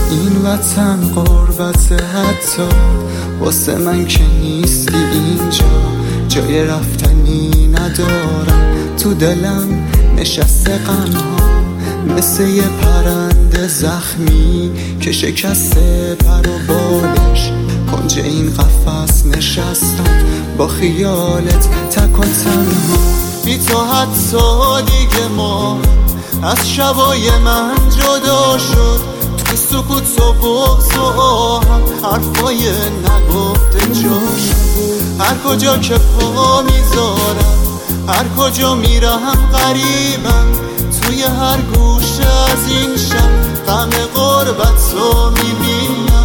این وطن غربت، حتی واسه من که نیستی اینجا. جای رفتنی ندارم، تو دلم نشسته غمها، مثل یه پرنده زخمی که شکسته پر و بالش. کنج این قفس نشستم با خیالت تک و تنها. بی تو حتی دیگه ما از شبای من جدا شد. تو سکوت و بغض و آهم حرفای نگفته جاش. هر کجا که پا میذارم، هر کجا میرم غریبم. توی هر گوشه از این شب غم غربت رو میبینم.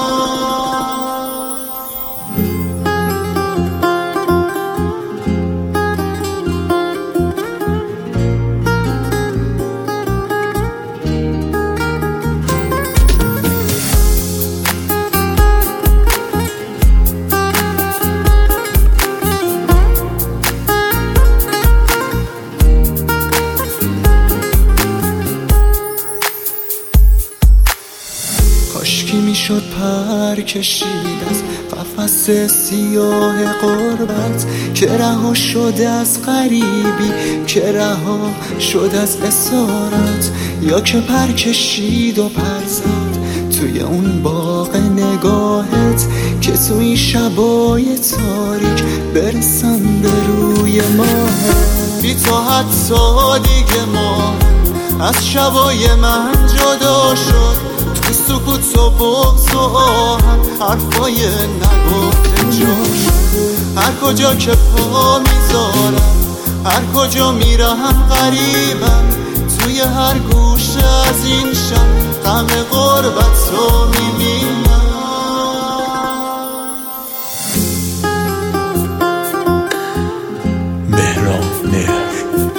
کاشکی میشد پر کشید از قفس سیاه غربت، که رها شد از غریبی، که رها شد از اسارت. یا که پر کشید و پر زد توی اون باغ نگاهت، که تو این شبای تاریک برسم به روی ماهت. بی تو حتی دیگه ما از شبای من جدا شد. تو سکوت و بغض و آهم حرفای نگفته جاش. هر کجا که پا میذارم، هر کجا میرم غریبم. توی هر گوشه از این شب غم غربت رو میبینم. مهران مهر